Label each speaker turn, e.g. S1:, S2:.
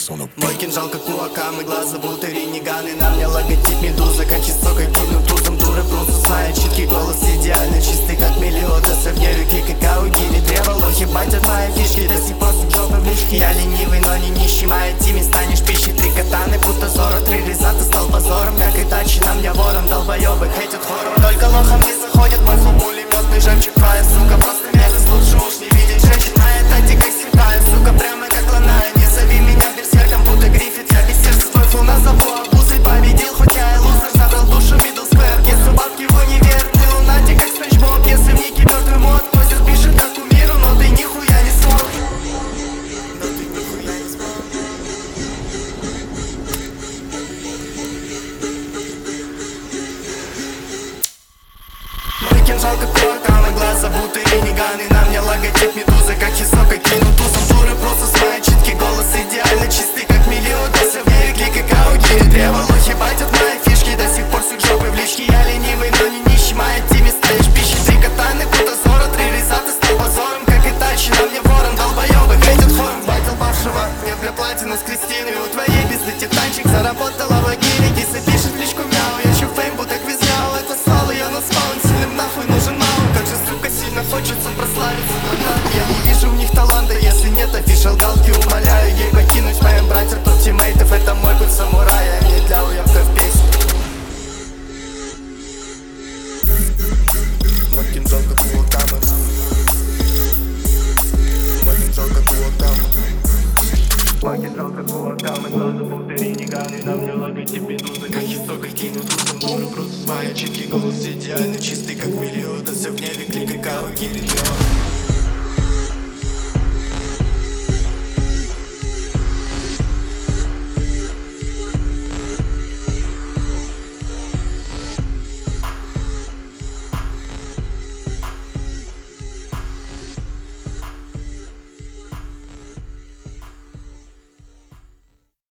S1: Мой кинжал как у Акамы, глаза будто ренеганы. На мне логотип медуза, как из сока кину тузом. Дуры просто знают, читкий голос идеально чистый, как мелиода. В нерюке какао, гири, древо, лохи батят мои фишки. До сих пор с жопы в лишке. Я ленивый, но не нищий, моя тиме станешь пищей. Три катаны, будто Зоро, три резата стал позором. Как и тачи, на мне ворон, долбоёбы хейтят хором. Только лохом не заходит мой зло пулемётный жемчуг. Твоя сука просто мерзость, лучше уж не видеть женщин. Моя тактика всегда, сука, прямо как ланая. Не зови меня берсерком, будто Гриффит. Я без сердца твой флоу назову обузой. Победил, хоть я и лузер, забрал душу мидл сквер. Если бабки в универ, ты лунатик, как Спанч Боб. Если в нике мёртвый мод, позер пишет как кумиру. Но ты нихуя не смог. Мой кинжал как у Акамы, глаза будто ренеганы. На мне логотип медузы, как Хисока кину тузом. Дуры просто знают, читкий голос идеально чистый, как мелиода. В нерюке какао, гири, древо, лохи батят мои фишки. До сих пор с их жопы в личке. Я ленивый, но не нищий, моя тиме станешь пищей. Три катаны, будто Зоро, три резата стал позором. Как и тачи, на мне ворон, долбоёбы хейтят хором. Батил бавшего, нет для платина с Кристиной. У твоей пизды титанчик заработала в Агире. Киса пишет в личку мяу, я ищу фейм, будто квизняу. Это слава, я на спаун, сильным нахуй нужен мау. Как же, сука, сильно хочется прославиться. Я не вижу в них таланта, если нет афишал галки. Умоляю ей покинуть моим братьям тут тиммейтов. Это мой путь самурая, а не для уебка в песне. Мой кинжал как у Акамы. Мой кинжал как у Акамы. Мой кинжал как у Акамы, глаза будто ренеганы. На мне логотип медуза, как Хисока кину тузом. Дуры просто знают, читкий голос идеально чистый, как мелиода. В небе клик какао, гири,